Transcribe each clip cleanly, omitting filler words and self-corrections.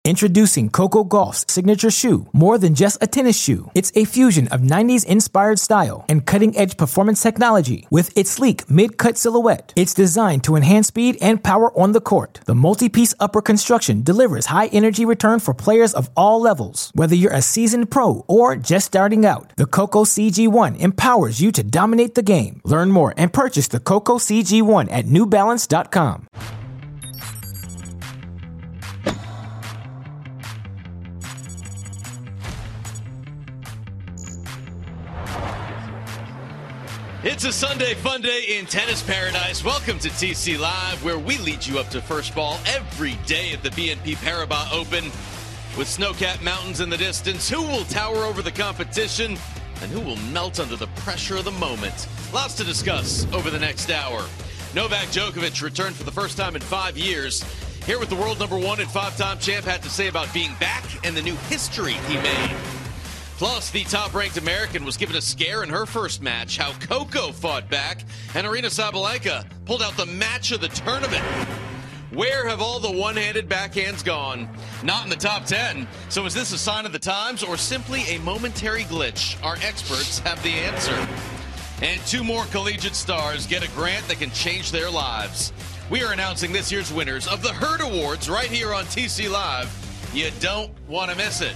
Introducing Coco Gauff's signature shoe, more than just a tennis shoe. It's a fusion of 90s-inspired style and cutting-edge performance technology. With its sleek mid-cut silhouette, it's designed to enhance speed and power on the court. The multi-piece upper construction delivers high-energy return for players of all levels. Whether you're a seasoned pro or just starting out, the Coco CG1 empowers you to dominate the game. Learn more and purchase the Coco CG1 at NewBalance.com. It's a Sunday fun day in tennis paradise. Welcome to TC Live, where we lead you up to first ball every day at the BNP Paribas Open. With snow-capped mountains in the distance, who will tower over the competition and who will melt under the pressure of the moment? Lots to discuss over the next hour. Novak Djokovic returned for the first time in 5 years. Here with the world number one and five-time champ had to say about being back and the new history he made. Plus, the top-ranked American was given a scare in her first match, how Coco fought back, and Aryna Sabalenka pulled out the match of the tournament. Where have all the one-handed backhands gone? Not in the top 10. So is this a sign of the times or simply a momentary glitch? Our experts have the answer. And 2 more collegiate stars get a grant that can change their lives. We are announcing this year's winners of the Hurt Awards right here on TC Live. You don't want to miss it.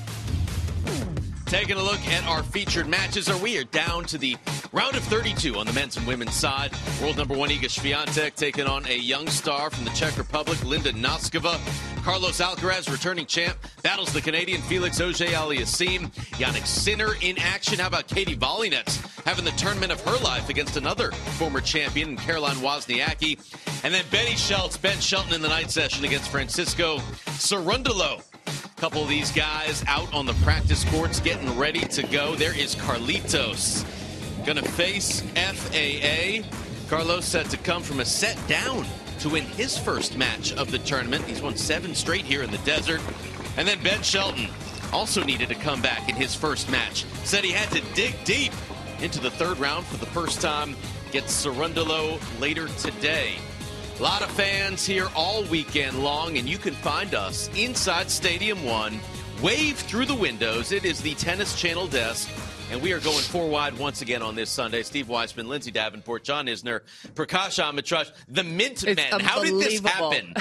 Taking a look at our featured matches, we are down to the round of 32 on the men's and women's side. World number one Iga Swiatek taking on a young star from the Czech Republic, Linda Noskova. Carlos Alcaraz, returning champ, battles the Canadian Felix Auger-Aliassime. Jannik Sinner in action. How about Katie Volynets having the tournament of her life against another former champion, Caroline Wozniacki. And then Ben Shelton in the night session against Francisco Cerundolo. Couple of these guys out on the practice courts getting ready to go. There is Carlitos gonna face FAA. Carlos set to come from a set down to win his first match of the tournament. He's won 7 straight here in the desert. And then Ben Shelton also needed to come back in his first match. Said he had to dig deep into the third round for the first time. Gets Cerundolo later today. A lot of fans here all weekend long, and you can find us inside Stadium 1. Wave through the windows. It is the Tennis Channel desk, and we are going 4 wide once again on this Sunday. Steve Weissman, Lindsay Davenport, John Isner, Prakash Amitraj, the Mint Men. How did this happen?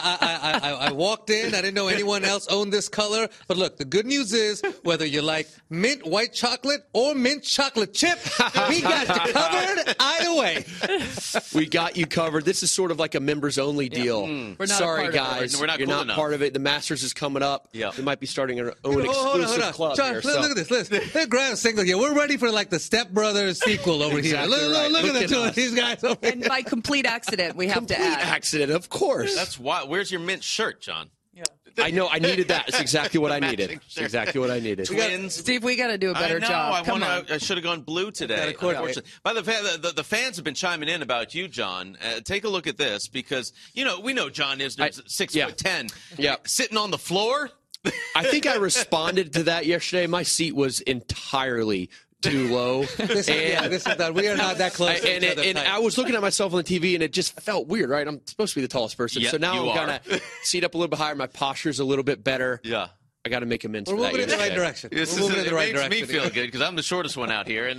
I walked in. I didn't know anyone else owned this color. But look, the good news is whether you like mint white chocolate or mint chocolate chip, we got you covered either way. We got you covered. This is sort of like a members-only deal. We're not Sorry, guys. We're not You're cool not enough. part of it. The Masters is coming up. Yeah. We might be starting our own Hold exclusive on. club John, here. look at this. Let's grab a single here. We're ready for like the Step Brothers sequel over Exactly here. right. Look Look at the at 2 us. of these guys over here. And by complete accident, we have to Complete add. accident, of course. That's why. Where's your mint shirt, John? I know. I needed that. It's exactly what I The needed. matching It's shirt. exactly what I needed. Twins. Steve, we got to do a better I know. job. Come on. I should have gone blue today. Unfortunately. By the fans have been chiming in about you, John. Take a look at this because we know John Isner's 6'10". Yeah. Sitting on the floor. I think I responded to that yesterday. My seat was entirely too low. This is done. We are not that close to each other. And I was looking at myself on the TV, and it just felt weird, right? I'm supposed to be the tallest person. Yep, so now you I'm are. going to seat up a little bit higher. My posture's a little bit better. Yeah. I got to make amends We're for that moving in the right yesterday. direction. It makes me feel good because I'm the shortest one out here, and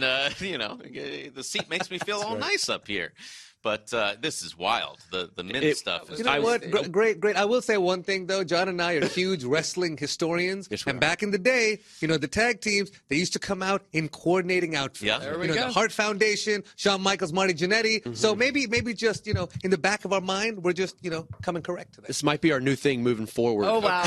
the seat makes me feel all nice up here. But this is wild. The mint stuff is. You know what? Great. I will say one thing, though. John and I are huge wrestling historians. Yes, we and are. back in the day, the tag teams, they used to come out in coordinating outfits. Yeah. There we The Hart Foundation, Shawn Michaels, Marty Jannetty. Mm-hmm. So maybe just, in the back of our mind, we're just, coming correct to that. This might be our new thing moving forward. Oh, wow.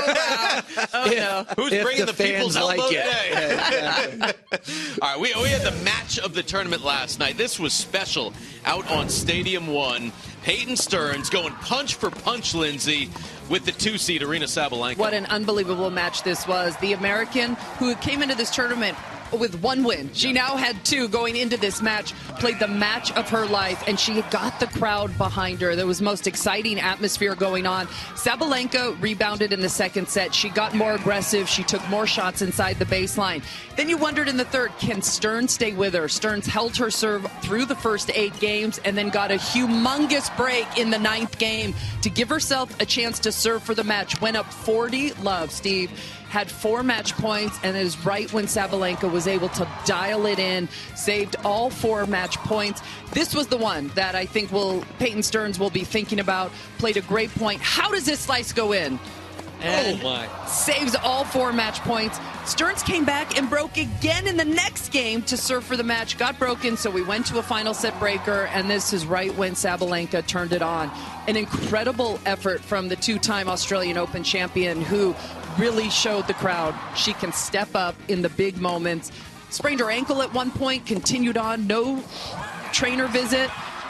Oh, no. Who's If bringing the the people's fans like elbow it. today? All right, we had the match of the tournament last night. This was special out on Stadium 1. Peyton Stearns going punch for punch, Lindsay, with the 2-seed Aryna Sabalenka. What an unbelievable match this was. The American who came into this tournament with one win. She now had two going into this match, played the match of her life, and she got the crowd behind her. There was most exciting atmosphere going on. Sabalenka rebounded in the second set. She got more aggressive. She took more shots inside the baseline. Then you wondered in the third, can Stearns stay with her? Stearns held her serve through the first 8 games and then got a humongous break in the 9th game to give herself a chance to serve for the match. Went up 40-love, Steve. Had 4 match points, and it is right when Sabalenka was able to dial it in, saved all 4 match points. This was the one that I think Peyton Stearns will be thinking about. Played a great point. How does this slice go in? And oh my. Saves all 4 match points. Stearns came back and broke again in the next game to serve for the match. Got broken, so we went to a final set breaker, and this is right when Sabalenka turned it on. An incredible effort from the 2-time Australian Open champion who really showed the crowd she can step up in the big moments. Sprained her ankle at one point, continued on, no trainer visit.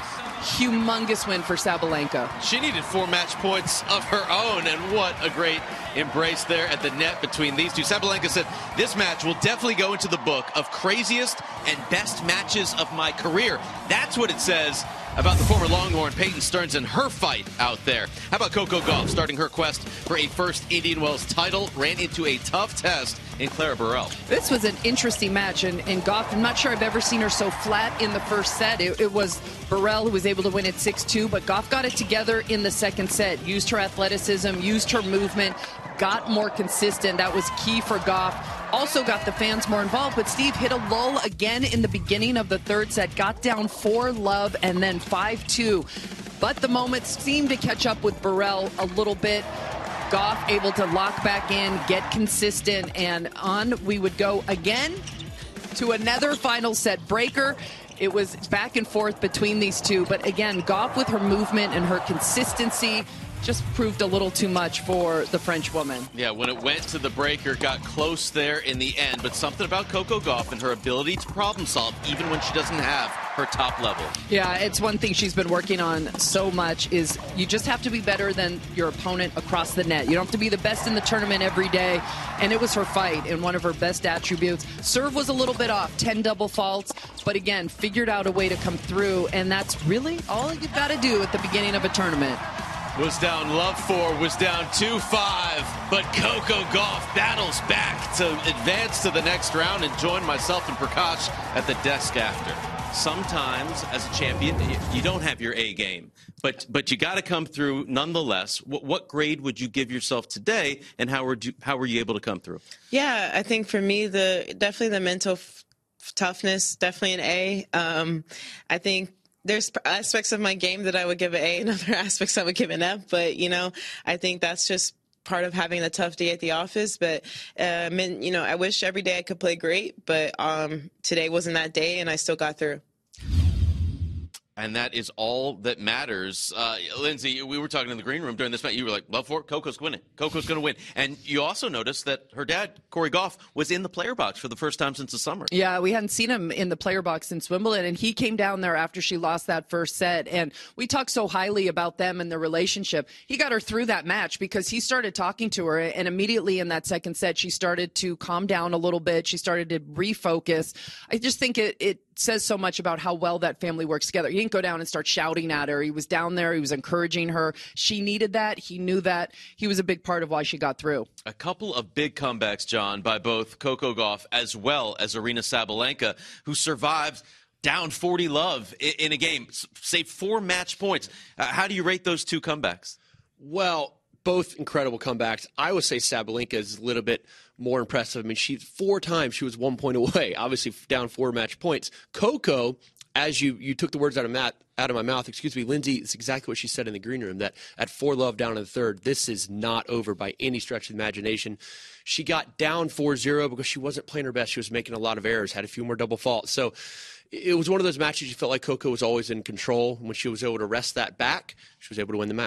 Humongous win for Sabalenka. She needed 4 match points of her own, and what a great embrace there at the net between these two. Sabalenka said, this match will definitely go into the book of craziest and best matches of my career. That's what it says about the former Longhorn Peyton Stearns and her fight out there. How about Coco Gauff starting her quest for a first Indian Wells title? Ran into a tough test in Clara Burrell. This was an interesting match, and Gauff, I'm not sure I've ever seen her so flat in the first set. It was Burrell who was able to win at 6-2, but Gauff got it together in the second set. Used her athleticism, used her movement, got more consistent. That was key for Gauff. Also got the fans more involved, but Steve hit a lull again in the beginning of the third set, got down 4-love and then 5-2. But the moments seemed to catch up with Burrell a little bit. Gauff able to lock back in, get consistent, and on we would go again to another final set breaker. It was back and forth between these two, but again, Gauff with her movement and her consistency just proved a little too much for the French woman. Yeah, when it went to the breaker, got close there in the end, but something about Coco Gauff and her ability to problem solve even when she doesn't have her top level. Yeah, it's one thing she's been working on so much is you just have to be better than your opponent across the net. You don't have to be the best in the tournament every day, and it was her fight and one of her best attributes. Serve was a little bit off, 10 double faults, but again, figured out a way to come through, and that's really all you've got to do at the beginning of a tournament. Was down love 4, was down 2-5, but Coco Gauff battles back to advance to the next round and join myself and Prakash at the desk after. Sometimes, as a champion, you don't have your A game, but you got to come through nonetheless. What grade would you give yourself today, and how were you able to come through? Yeah, I think for me, definitely the mental toughness, definitely an A. I think there's aspects of my game that I would give an A and other aspects I would give an F, but, I think that's just part of having a tough day at the office. But, I wish every day I could play great, but today wasn't that day, and I still got through. And that is all that matters. Lindsay, we were talking in the green room during this match. You were like, love for it, Coco's winning. Coco's going to win. And you also noticed that her dad, Corey Gauff, was in the player box for the first time since the summer. Yeah, we hadn't seen him in the player box since Wimbledon, and he came down there after she lost that first set. And we talked so highly about them and their relationship. He got her through that match because he started talking to her, and immediately in that second set, she started to calm down a little bit. She started to refocus. I just think it says so much about how well that family works together. He didn't go down and start shouting at her. He was down there. He was encouraging her. She needed that. He knew that. He was a big part of why she got through. A couple of big comebacks, John, by both Coco Gauff as well as Aryna Sabalenka, who survived down 40-love in a game, saved 4 match points. How do you rate those two comebacks? Well, both incredible comebacks. I would say Sabalenka is a little bit more impressive. I mean, 4 times she was 1 point away, obviously down 4 match points. Coco, as you took the words out of my mouth, Lindsay, it's exactly what she said in the green room, that at 4-love down in the third, this is not over by any stretch of the imagination. She got down 4-0 because she wasn't playing her best. She was making a lot of errors, had a few more double faults. So it was one of those matches you felt like Coco was always in control. When she was able to wrest that back, she was able to win the match.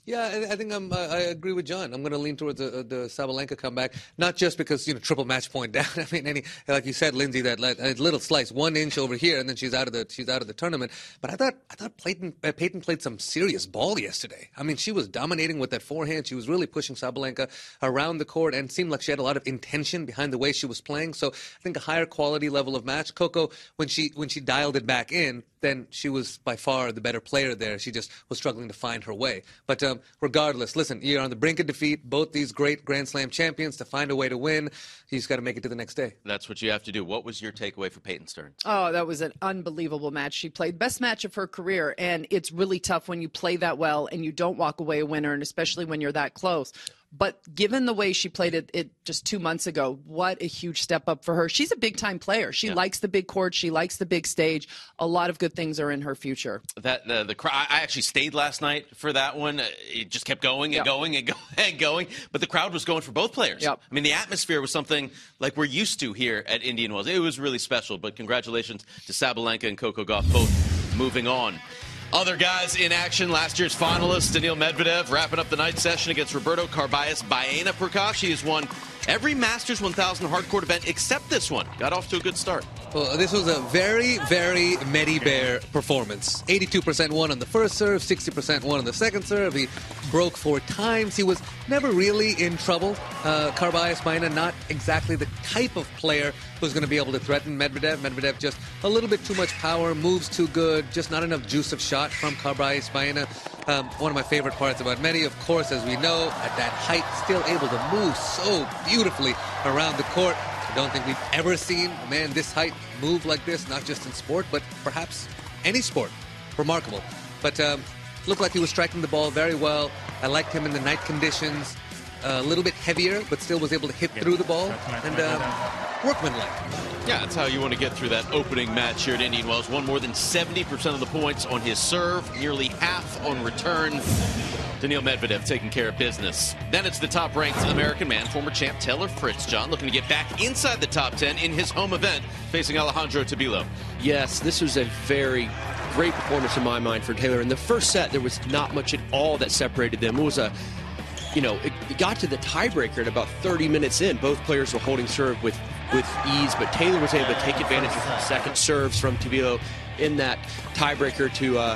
Yeah, I think I agree with John. I'm going to lean towards the Sabalenka comeback, not just because triple match point down. I mean, like you said, Lindsay, that little slice, 1 inch over here, and then she's out of the tournament. But I thought Peyton played some serious ball yesterday. I mean, she was dominating with that forehand. She was really pushing Sabalenka around the court, and seemed like she had a lot of intention behind the way she was playing. So I think a higher quality level of match. Coco, when she dialed it back in, then she was by far the better player there. She just was struggling to find her way. But regardless, listen, you're on the brink of defeat. Both these great Grand Slam champions, to find a way to win, you just got to make it to the next day. That's what you have to do. What was your takeaway for Peyton Stern? Oh, that was an unbelievable match. She played best match of her career, and it's really tough when you play that well and you don't walk away a winner, and especially when you're that close. But given the way she played it just 2 months ago, what a huge step up for her. She's a big-time player. She likes the big court. She likes the big stage. A lot of good things are in her future. The crowd. I actually stayed last night for that one. It just kept going and going and going and going. But the crowd was going for both players. Yep. I mean, the atmosphere was something like we're used to here at Indian Wells. It was really special. But congratulations to Sabalenka and Coco Gauff, both moving on. Other guys in action, last year's finalist, Daniil Medvedev, wrapping up the night session against Roberto Carballes Baena. Prakash, he has won every Masters 1000 hardcourt event except this one. Got off to a good start. Well, this was a very, very Medi Bear performance. 82% won on the first serve, 60% won on the second serve. He broke 4 times. He was never really in trouble. Carballes Baena, not exactly the type of player who's going to be able to threaten Medvedev. Medvedev just a little bit too much power, moves too good, just not enough juice of shot from Carballes Baena. One of my favorite parts about Medi, of course, as we know, at that height, still able to move so beautifully around the court. I don't think we've ever seen a man this height move like this, not just in sport, but perhaps any sport. Remarkable. But looked like he was striking the ball very well. I liked him in the night conditions. A little bit heavier, but still was able to hit through the ball. And workmanlike. Yeah, that's how you want to get through that opening match here at Indian Wells. Won more than 70% of the points on his serve, nearly half on return. Daniil Medvedev taking care of business. Then it's the top-ranked American man, former champ Taylor Fritz, John, looking to get back inside the top 10 in his home event, facing Alejandro Tabilo. Yes, this was a very great performance in my mind for Taylor. In the first set, there was not much at all that separated them. It was it got to the tiebreaker at about 30 minutes in. Both players were holding serve with ease, but Taylor was able to take advantage of the second serves from Tabilo in that tiebreaker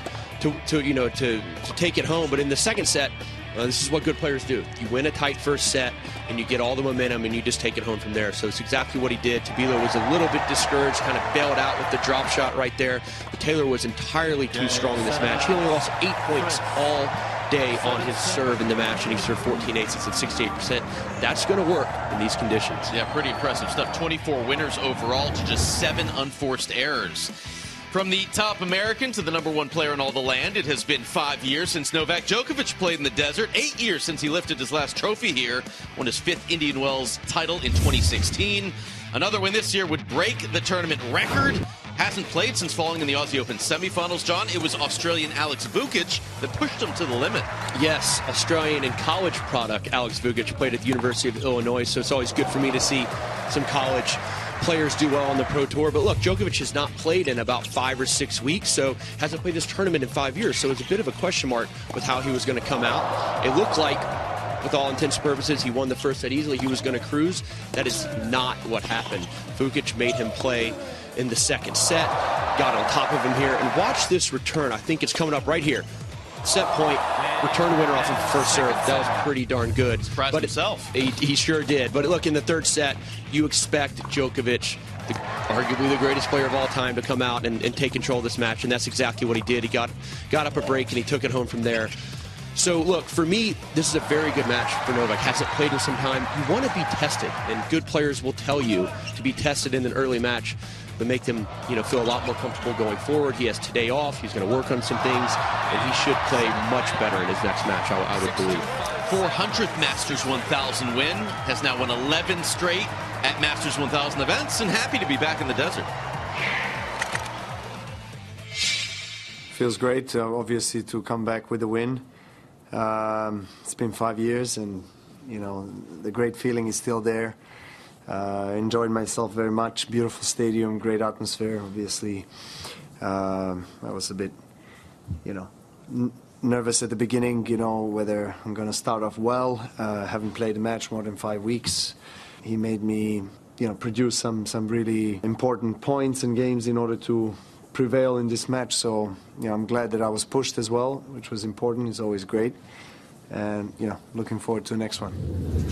to take it home. But in the second set, this is what good players do. You win a tight first set, and you get all the momentum, and you just take it home from there. So it's exactly what he did. Tabilo was a little bit discouraged, kind of bailed out with the drop shot right there. But Taylor was entirely too strong in this match. He only lost 8 points all day on his serve in the match, and he served 14 aces at 68%. That's going to work in these conditions. Yeah, pretty impressive stuff. 24 winners overall to just 7 unforced errors. From the top American to the #1 player in all the land, it has been 5 years since Novak Djokovic played in the desert, 8 years since he lifted his last trophy here, won his 5th Indian Wells title in 2016. Another win this year would break the tournament record. Hasn't played since falling in the Aussie Open semifinals, John. It was Australian Alex Vukic that pushed him to the limit. Yes, Australian and college product Alex Vukic played at the University of Illinois, so it's always good for me to see some college players do well on the Pro Tour. But look, Djokovic has not played in about 5 or 6 weeks, so hasn't played this tournament in 5 years. So it's a bit of a question mark with how he was going to come out. It looked like, with all intents and purposes, he won the first set easily. He was going to cruise. That is not what happened. Vukic made him play in the second set, got on top of him here, and watch this return. I think it's coming up right here. Set point, return winner off of the first serve. That was pretty darn good. Surprised himself. He sure did. But look, in the third set, you expect Djokovic, arguably the greatest player of all time, to come out and take control of this match, and that's exactly what he did. He got up a break, and he took it home from there. So, look, for me, this is a very good match for Novak. Hasn't played in some time. You want to be tested, and good players will tell you to be tested in an early match, but make them, feel a lot more comfortable going forward. He has today off. He's going to work on some things, and he should play much better in his next match, I would believe. 400th Masters 1000 win. Has now won 11 straight at Masters 1000 events, and happy to be back in the desert. Feels great, obviously, to come back with a win. It's been 5 years, and the great feeling is still there. Enjoyed myself very much. Beautiful stadium, great atmosphere. Obviously, I was a bit, nervous at the beginning, whether I'm going to start off well. Haven't played a match more than 5 weeks. He made me, produce some really important points and games in order to prevail in this match. So, I'm glad that I was pushed as well, which was important. It's always great. And, looking forward to the next one.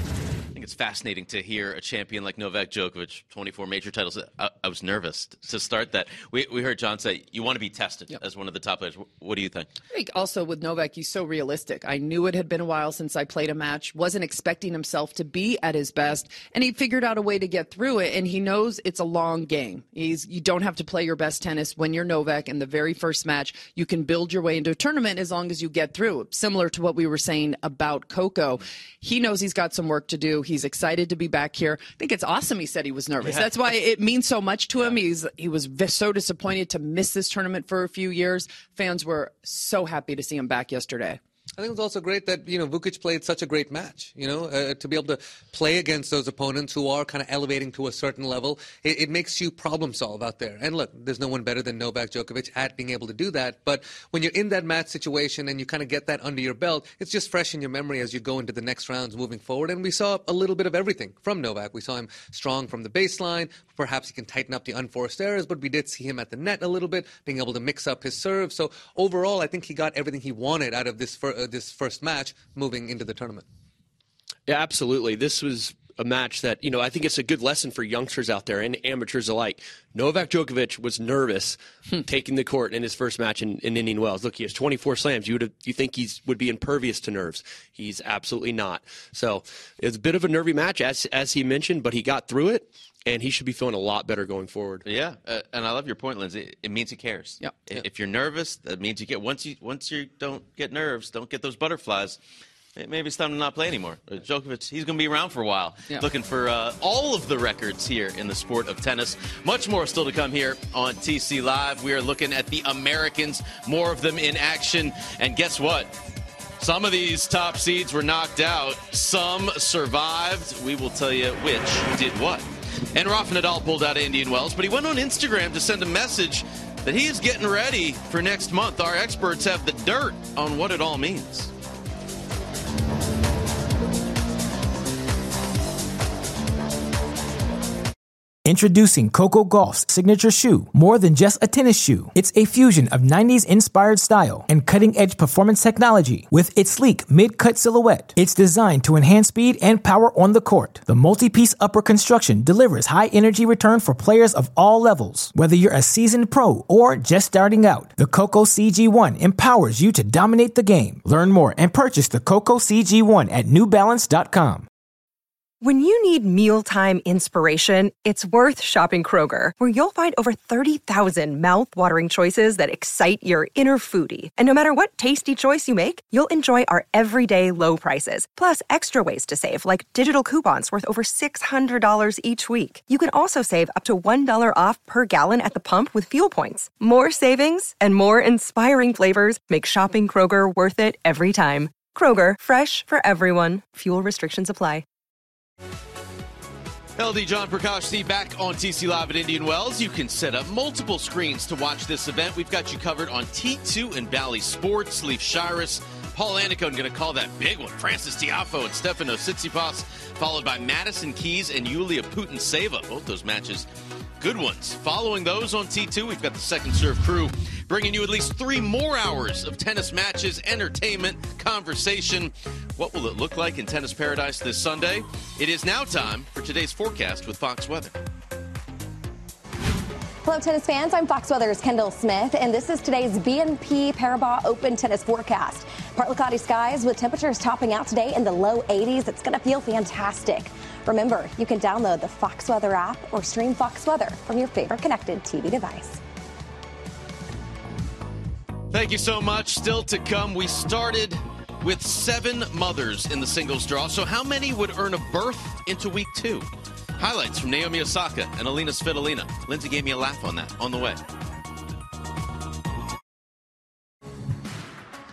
I think it's fascinating to hear a champion like Novak Djokovic, 24 major titles. I was nervous to start that. We heard John say, you want to be tested as one of the top players. What do you think? I think also with Novak, he's so realistic. I knew it had been a while since I played a match, wasn't expecting himself to be at his best, and he figured out a way to get through it, and he knows it's a long game. You don't have to play your best tennis when you're Novak in the very first match. You can build your way into a tournament as long as you get through. Similar to what we were saying about Coco. He knows he's got some work to do. He's excited to be back here. I think it's awesome he said he was nervous. That's why it means so much to him. He was so disappointed to miss this tournament for a few years. Fans were so happy to see him back yesterday. I think it's also great that, Vukic played such a great match, to be able to play against those opponents who are kind of elevating to a certain level. It makes you problem solve out there. And look, there's no one better than Novak Djokovic at being able to do that. But when you're in that match situation and you kind of get that under your belt, it's just fresh in your memory as you go into the next rounds moving forward. And we saw a little bit of everything from Novak. We saw him strong from the baseline. Perhaps he can tighten up the unforced errors, but we did see him at the net a little bit, being able to mix up his serve. So overall, I think he got everything he wanted out of this first match moving into the tournament. Yeah, absolutely. This was a match that, I think it's a good lesson for youngsters out there and amateurs alike. Novak Djokovic was nervous taking the court in his first match in Indian Wells. Look, he has 24 slams. You think he would be impervious to nerves. He's absolutely not. So it's a bit of a nervy match, as he mentioned, but he got through it. And he should be feeling a lot better going forward. Yeah, and I love your point, Lindsay. It means he cares. Yep. If you're nervous, that means you get once you don't get nerves, don't get those butterflies. Maybe it's time to not play anymore. Djokovic, he's going to be around for a while, looking for all of the records here in the sport of tennis. Much more still to come here on TC Live. We are looking at the Americans, more of them in action. And guess what? Some of these top seeds were knocked out. Some survived. We will tell you which did what. And Rafa Nadal pulled out of Indian Wells, but he went on Instagram to send a message that he is getting ready for next month. Our experts have the dirt on what it all means. Introducing Coco Gauff's signature shoe. More than just a tennis shoe, it's a fusion of 90s-inspired style and cutting-edge performance technology. With its sleek mid-cut silhouette, it's designed to enhance speed and power on the court. The multi-piece upper construction delivers high-energy return for players of all levels. Whether you're a seasoned pro or just starting out, the Coco CG1 empowers you to dominate the game. Learn more and purchase the Coco CG1 at NewBalance.com. When you need mealtime inspiration, it's worth shopping Kroger, where you'll find over 30,000 mouth-watering choices that excite your inner foodie. And no matter what tasty choice you make, you'll enjoy our everyday low prices, plus extra ways to save, like digital coupons worth over $600 each week. You can also save up to $1 off per gallon at the pump with fuel points. More savings and more inspiring flavors make shopping Kroger worth it every time. Kroger, fresh for everyone. Fuel restrictions apply. LD John Prakash back on TC Live at Indian Wells. You can set up multiple screens to watch this event. We've got you covered on T2 and Bally Sports. Leaf Shiras, Paul Annacone going to call that big one. Francis Tiafoe and Stefano Tsitsipas, followed by Madison Keys and Yulia Putintseva. Both those matches, good ones. Following those on T2, we've got the Second Serve crew bringing you at least 3 more hours of tennis matches, entertainment, conversation. What will it look like in tennis paradise this Sunday? It is now time for today's forecast with Fox Weather. Hello, tennis fans. I'm Fox Weather's Kendall Smith, and this is today's BNP Paribas Open tennis forecast. Partly cloudy skies with temperatures topping out today in the low 80s. It's going to feel fantastic. Remember, you can download the Fox Weather app or stream Fox Weather from your favorite connected TV device. Thank you so much. Still to come, we started with 7 mothers in the singles draw. So how many would earn a berth into week 2? Highlights from Naomi Osaka and Alina Svitolina. Lindsay gave me a laugh on that on the way.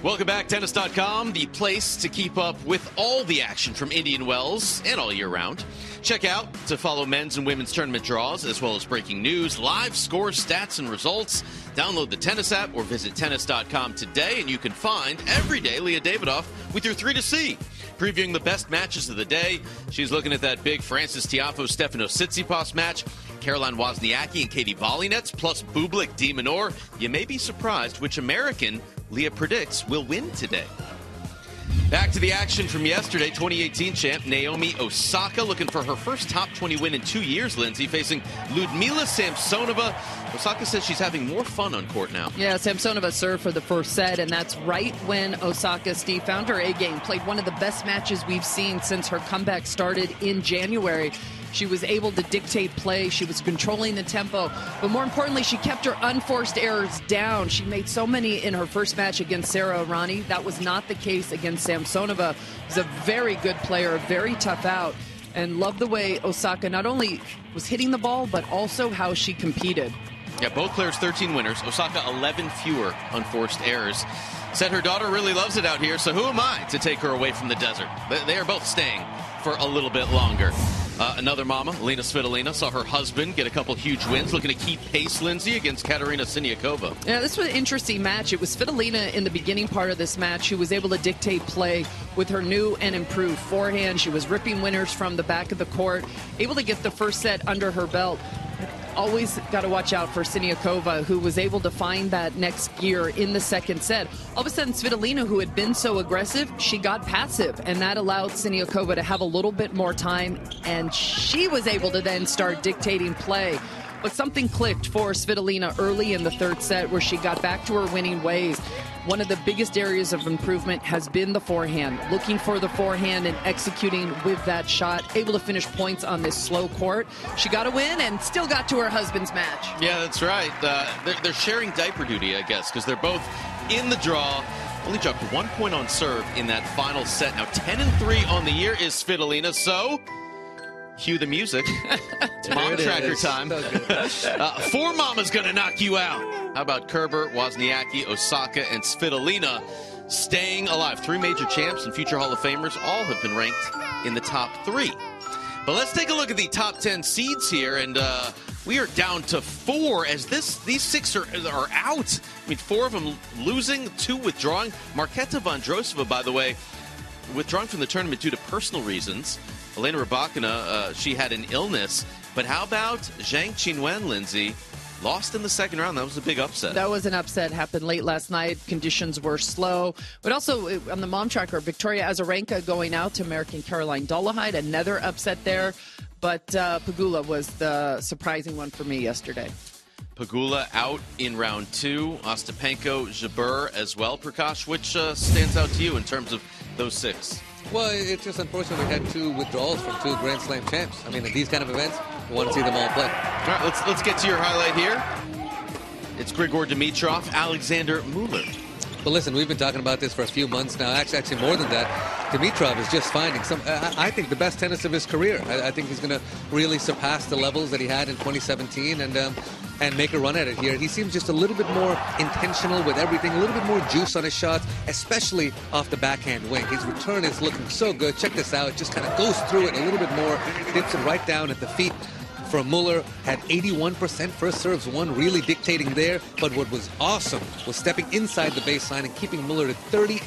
Welcome back, Tennis.com, the place to keep up with all the action from Indian Wells and all year round. Check out to follow men's and women's tournament draws, as well as breaking news, live scores, stats, and results. Download the Tennis app or visit Tennis.com today, and you can find every day Leah Davidoff with your 3 to see. Previewing the best matches of the day, she's looking at that big Frances Tiafoe-Stefano Tsitsipas match, Caroline Wozniacki and Katie Volynets, plus Bublik de Minaur. You may be surprised which American Leah predicts will win today. Back to the action from yesterday, 2018 champ Naomi Osaka looking for her first top 20 win in 2 years, Lindsay, facing Ludmila Samsonova. Osaka says she's having more fun on court now. Yeah, Samsonova served for the first set, and that's right when Osaka, Steve, found her A-game, played one of the best matches we've seen since her comeback started in January. She was able to dictate play. She was controlling the tempo. But more importantly, she kept her unforced errors down. She made so many in her first match against Sara Errani. That was not the case against Samsonova. Who's a very good player, very tough out. And love the way Osaka not only was hitting the ball, but also how she competed. Yeah, both players 13 winners. Osaka 11 fewer unforced errors. Said her daughter really loves it out here, so who am I to take her away from the desert? They are both staying for a little bit longer. Another mama, Alina Svitolina, saw her husband get a couple huge wins, looking to keep pace, Lindsay, against Katerina Siniakova. Yeah, this was an interesting match. It was Svitolina in the beginning part of this match who was able to dictate play with her new and improved forehand. She was ripping winners from the back of the court, able to get the first set under her belt. Always got to watch out for Siniakova, who was able to find that next gear in the second set. All of a sudden, Svitolina, who had been so aggressive, she got passive, and that allowed Siniakova to have a little bit more time, and she was able to then start dictating play. But something clicked for Svitolina early in the third set where she got back to her winning ways. One of the biggest areas of improvement has been the forehand. Looking for the forehand and executing with that shot. Able to finish points on this slow court. She got a win and still got to her husband's match. Yeah, that's right. They're sharing diaper duty, I guess, because they're both in the draw. Only dropped 1 point on serve in that final set. Now 10-3 on the year is Svitolina, so cue the music. It's mom tracker time. So four mama's gonna knock you out. How about Kerber, Wozniacki, Osaka, and Svitolina staying alive? 3 major champs and future Hall of Famers all have been ranked in the top 3. But let's take a look at the top 10 seeds here, and we are down to 4 as these 6 are out. I mean, 4 of them losing, 2 withdrawing. Marketa Vondrousova, by the way, withdrawing from the tournament due to personal reasons. Elena Rybakina, she had an illness. But how about Zhang Qinwen, Lindsay? Lost in the second round. That was a big upset. That was an upset. Happened late last night. Conditions were slow. But also on the mom tracker, Victoria Azarenka going out to American Caroline Dolehide. Another upset there. But Pegula was the surprising one for me yesterday. Pegula out in round 2. Ostapenko, Jabeur as well. Prakash, which stands out to you in terms of those 6? Well, it's just unfortunate we had 2 withdrawals from 2 Grand Slam champs. I mean, at these kind of events, we want to see them all play. All right, let's get to your highlight here. It's Grigor Dimitrov, Alexander Mueller. But listen, we've been talking about this for a few months now. Actually more than that. Dimitrov is just finding I think, the best tennis of his career. I think he's going to really surpass the levels that he had in 2017 and make a run at it here. He seems just a little bit more intentional with everything, a little bit more juice on his shots, especially off the backhand wing. His return is looking so good. Check this out. Just kind of goes through it a little bit more, dips it right down at the feet. From Mueller, had 81% first serves won, really dictating there. But what was awesome was stepping inside the baseline and keeping Mueller to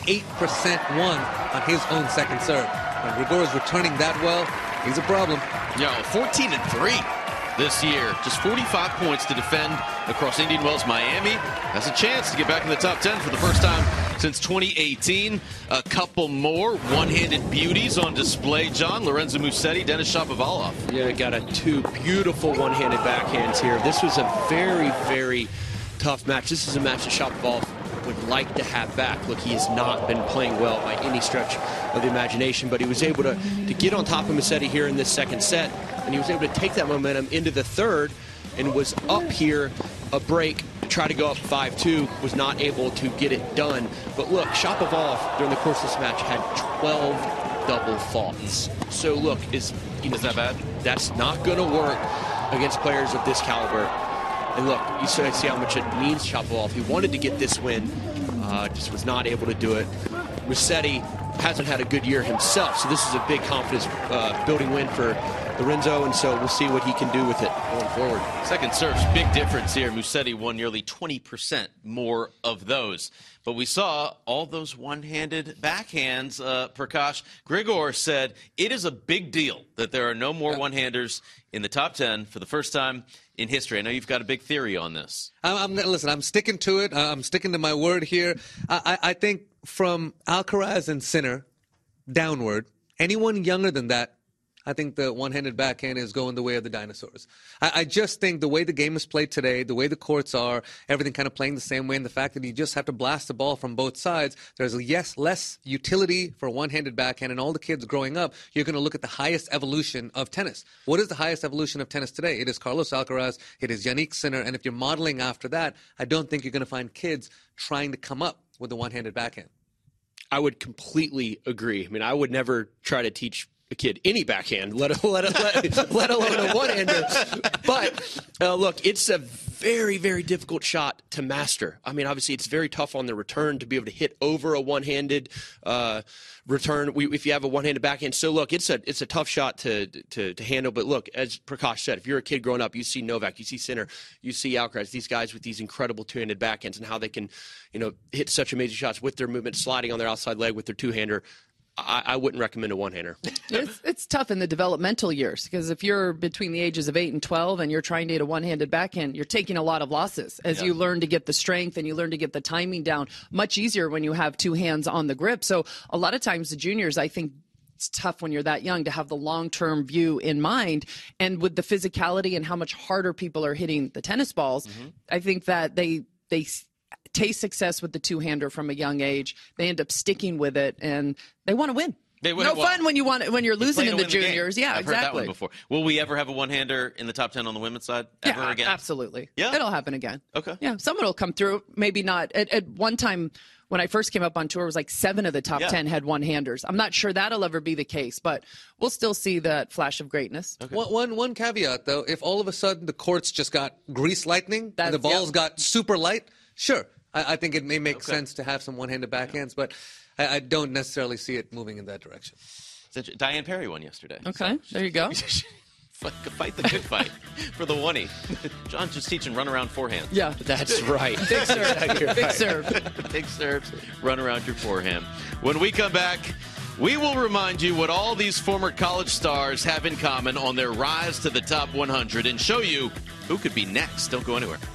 38% won on his own second serve. When Grigor is returning that well, he's a problem. Yeah, 14-3 this year. Just 45 points to defend across Indian Wells, Miami. Has a chance to get back in the top 10 for the first time since 2018. A couple more one-handed beauties on display, John. Lorenzo Musetti, Denis Shapovalov. Yeah, got 2 beautiful one-handed backhands here. This was a very, very tough match. This is a match that Shapovalov would like to have back. Look, he has not been playing well by any stretch of the imagination, but he was able to get on top of Musetti here in this second set, and he was able to take that momentum into the third and was up here a break, try to go up 5-2, was not able to get it done. But look, Shapovalov during the course of this match had 12 double faults. So look, is that bad? That's not going to work against players of this caliber. And look, you see how much it means Shapovalov. He wanted to get this win. just was not able to do it. Musetti hasn't had a good year himself, so this is a big confidence building win for Lorenzo, and so we'll see what he can do with it going forward. Second serves, big difference here. Musetti won nearly 20% more of those. But we saw all those one-handed backhands. Prakash, Grigor said it is a big deal that there are no more one-handers in the top 10 for the first time in history. I know you've got a big theory on this. Listen, I'm sticking to it. I'm sticking to my word here. I think from Alcaraz and Sinner downward, anyone younger than that, I think the one-handed backhand is going the way of the dinosaurs. I just think the way the game is played today, the way the courts are, everything kind of playing the same way, and the fact that you just have to blast the ball from both sides, there's less utility for one-handed backhand, and all the kids growing up, you're going to look at the highest evolution of tennis. What is the highest evolution of tennis today? It is Carlos Alcaraz, it is Yannick Sinner, and if you're modeling after that, I don't think you're going to find kids trying to come up with the one-handed backhand. I would completely agree. I mean, I would never try to teach a kid any backhand, let alone a one-hander. But look, it's a very, very difficult shot to master. I mean, obviously, it's very tough on the return to be able to hit over a one-handed return if you have a one-handed backhand. So look, it's a tough shot to handle. But look, as Prakash said, if you're a kid growing up, you see Novak, you see Sinner, you see Alcaraz, these guys with these incredible two-handed backhands and how they can, hit such amazing shots with their movement, sliding on their outside leg with their two-hander. I wouldn't recommend a one-hander. It's tough in the developmental years because if you're between the ages of 8 and 12 and you're trying to hit a one-handed backhand, you're taking a lot of losses as you learn to get the strength and you learn to get the timing down. Much easier when you have two hands on the grip. So a lot of times the juniors, I think, it's tough when you're that young to have the long-term view in mind. And with the physicality and how much harder people are hitting the tennis balls, I think that they taste success with the two-hander from a young age. They end up sticking with it, and they want to win. Fun when you're losing in the juniors. Yeah, I've exactly. heard that one before. Will we ever have a one-hander in the top 10 on the women's side ever again? Absolutely. Yeah, it'll happen again. Okay. Yeah, someone will come through. Maybe not. At one time, when I first came up on tour, it was like 7 of the top 10 had one-handers. I'm not sure that'll ever be the case, but we'll still see that flash of greatness. Okay. One caveat, though. If all of a sudden the courts just got grease lightning and the balls got super light, sure. I think it may make sense to have some one-handed backhands, but I don't necessarily see it moving in that direction. Diane Perry won yesterday. Okay, there you go. Fight the good fight for the 1-e. John's just teaching run around forehand. Yeah, that's right. Big serve. Big serve. Big serves, run around your forehand. When we come back, we will remind you what all these former college stars have in common on their rise to the top 100 and show you who could be next. Don't go anywhere.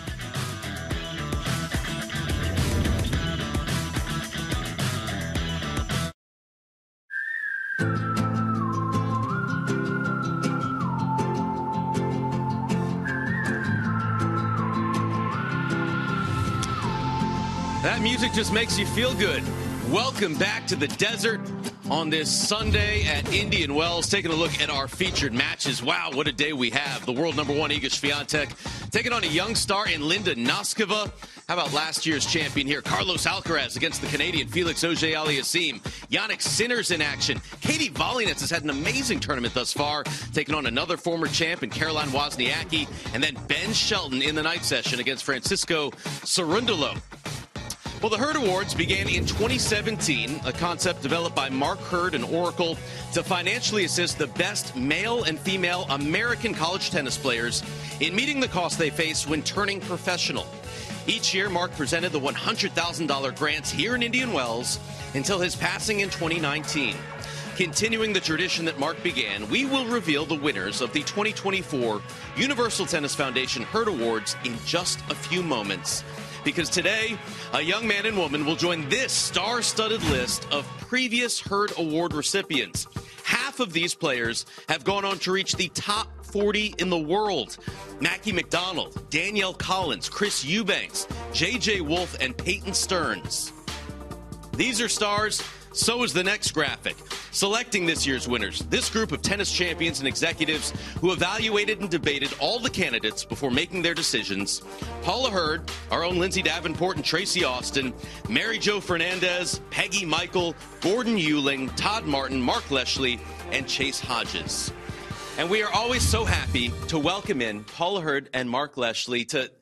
That music just makes you feel good. Welcome back to the desert on this Sunday at Indian Wells. Taking a look at our featured matches. Wow, what a day we have. The world number 1, Iga Swiatek, taking on a young star in Linda Noskova. How about last year's champion here, Carlos Alcaraz, against the Canadian Felix Auger-Aliassime. Yannick Sinner's in action. Katie Volynets has had an amazing tournament thus far, taking on another former champ in Caroline Wozniacki. And then Ben Shelton in the night session against Francisco Cerundolo. Well, the Hurd Awards began in 2017, a concept developed by Mark Hurd and Oracle to financially assist the best male and female American college tennis players in meeting the costs they face when turning professional. Each year, Mark presented the $100,000 grants here in Indian Wells until his passing in 2019. Continuing the tradition that Mark began, we will reveal the winners of the 2024 Universal Tennis Foundation Hurd Awards in just a few moments. Because today, a young man and woman will join this star-studded list of previous Hurd Award recipients. Half of these players have gone on to reach the top 40 in the world. Mackie McDonald, Danielle Collins, Chris Eubanks, J.J. Wolf, and Peyton Stearns. These are stars. So is the next graphic. Selecting this year's winners, this group of tennis champions and executives who evaluated and debated all the candidates before making their decisions: Paula Hurd, our own Lindsay Davenport and Tracy Austin, Mary Jo Fernandez, Peggy Michael, Gordon Euling, Todd Martin, Mark Leschly, and Chase Hodges. And we are always so happy to welcome in Paula Hurd and Mark Leschly to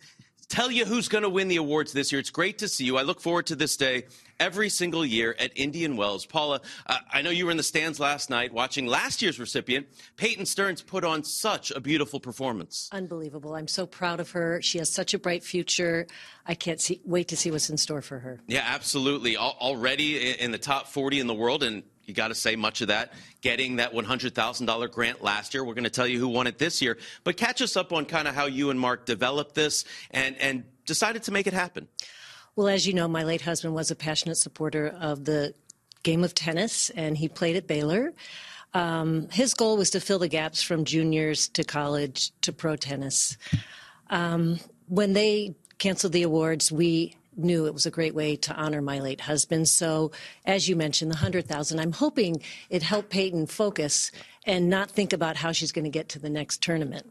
tell you who's going to win the awards this year. It's great to see you. I look forward to this day every single year at Indian Wells. Paula, I know you were in the stands last night watching last year's recipient. Peyton Stearns put on such a beautiful performance. Unbelievable. I'm so proud of her. She has such a bright future. I can't wait to see what's in store for her. Yeah, absolutely. Already in the top 40 in the world, and you got to say much of that getting that $100,000 grant last year. We're going to tell you who won it this year. But catch us up on kind of how you and Mark developed this and decided to make it happen. Well, as you know, my late husband was a passionate supporter of the game of tennis, and he played at Baylor. His goal was to fill the gaps from juniors to college to pro tennis. When they canceled the awards, we knew it was a great way to honor my late husband. So, as you mentioned, the $100,000, I'm hoping it helped Peyton focus and not think about how she's going to get to the next tournament.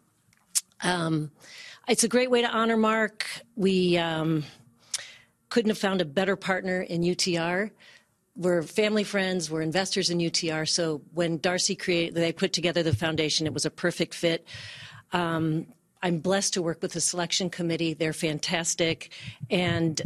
It's a great way to honor Mark. We couldn't have found a better partner in UTR. We're family friends. We're investors in UTR. So when Darcy they put together the foundation, it was a perfect fit. I'm blessed to work with the selection committee. They're fantastic. And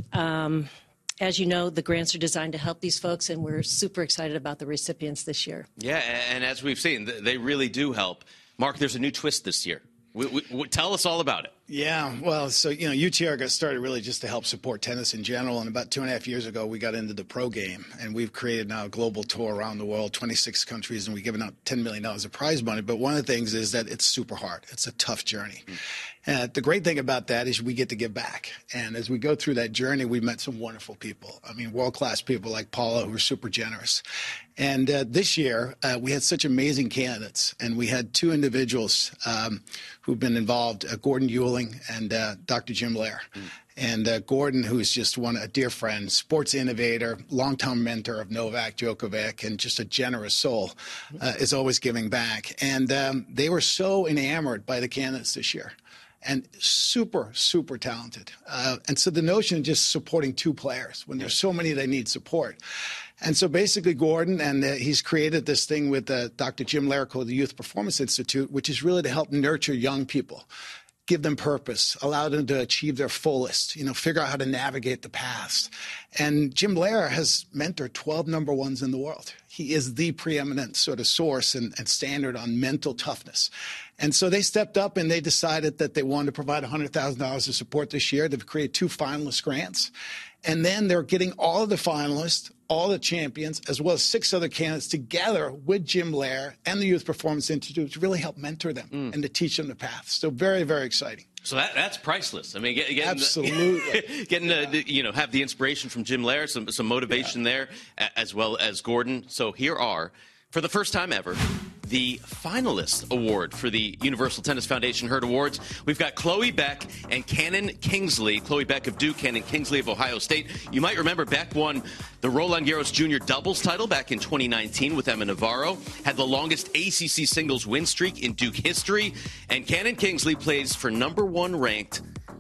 as you know, the grants are designed to help these folks, and we're super excited about the recipients this year. Yeah, and as we've seen, they really do help. Mark, there's a new twist this year. Tell us all about it. Yeah, well, so, UTR got started really just to help support tennis in general. And about 2.5 years ago, we got into the pro game. And we've created now a global tour around the world, 26 countries, and we've given out $10 million of prize money. But one of the things is that it's super hard. It's a tough journey. The great thing about that is we get to give back. And as we go through that journey, we've met some wonderful people. I mean, world-class people like Paula, who are super generous. And this year, we had such amazing candidates. And we had two individuals who've been involved, Gordon Ewing and Dr. Jim Loehr. And Gordon, who's just a dear friend, sports innovator, longtime mentor of Novak Djokovic, and just a generous soul, is always giving back. And they were so enamored by the candidates this year. And super, super talented. And so the notion of just supporting two players, when there's so many that need support. And so basically Gordon, and he's created this thing with Dr. Jim Loehr called the Youth Performance Institute, which is really to help nurture young people, give them purpose, allow them to achieve their fullest, figure out how to navigate the past. And Jim Loehr has mentored 12 number ones in the world. He is the preeminent sort of source and standard on mental toughness. And so they stepped up and they decided that they wanted to provide $100,000 of support this year. They've created 2 finalist grants. And then they're getting all of the finalists, all the champions, as well as 6 other candidates together with Jim Loehr and the Youth Performance Institute to really help mentor them and to teach them the path. So very, very exciting. So that's priceless. I mean, absolutely getting to have the inspiration from Jim Loehr, some motivation there, as well as Gordon. So here are, for the first time ever, the finalist award for the Universal Tennis Foundation Hurt Awards. We've got Chloe Beck and Cannon Kingsley. Chloe Beck of Duke, Cannon Kingsley of Ohio State. You might remember Beck won the Roland Garros Junior doubles title back in 2019 with Emma Navarro. Had the longest ACC singles win streak in Duke history. And Cannon Kingsley plays for #1 ranked